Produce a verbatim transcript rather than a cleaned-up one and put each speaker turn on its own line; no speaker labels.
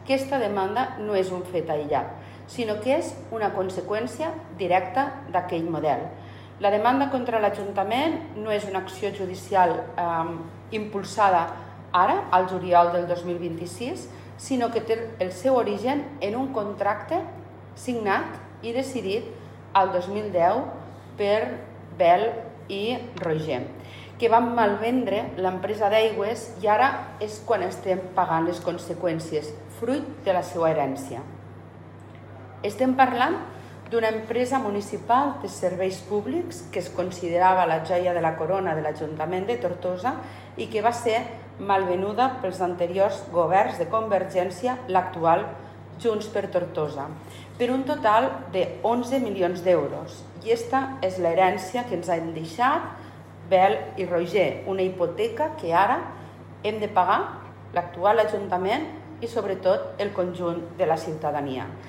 aquesta demanda no és un fet aïllat, sinó que és una conseqüència directa d'aquell model. La demanda contra l'Ajuntament no és una acció judicial eh, impulsada ara, al juliol del dos mil vint-i-sis, sinó que té el seu origen en un contracte signat i decidit al dos mil deu per Bel i Roger, que van malvendre l'empresa d'aigües i ara és quan estem pagant les conseqüències, fruit de la seva herència. Estem parlant d'una empresa municipal de serveis públics que es considerava la joia de la corona de l'Ajuntament de Tortosa i que va ser malvenuda pels anteriors governs de Convergència, l'actual Junts per Tortosa, per un total de onze milions d'euros. I aquesta és l'herència que ens han deixat Bel i Roger, una hipoteca que ara hem de pagar l'actual Ajuntament i sobretot el conjunt de la ciutadania.